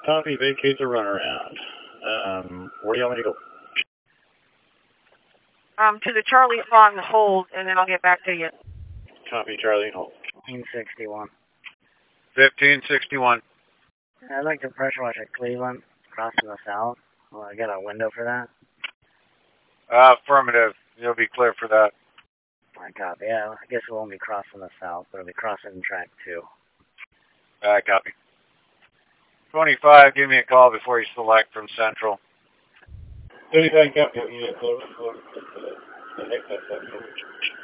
Copy, vacate the runaround. Where do you want me to go? To the Charlie on hold, and then I'll get back to you. Copy, Charlie, hold. 1561. 1561. I'd like to pressure wash at Cleveland, crossing the south. Well, I got a window for that. Affirmative. You'll be clear for that. I copy. Yeah, I guess it won't be crossing the south, but it'll be crossing track 2. Copy. 25, give me a call before you select from Central. 35, copy.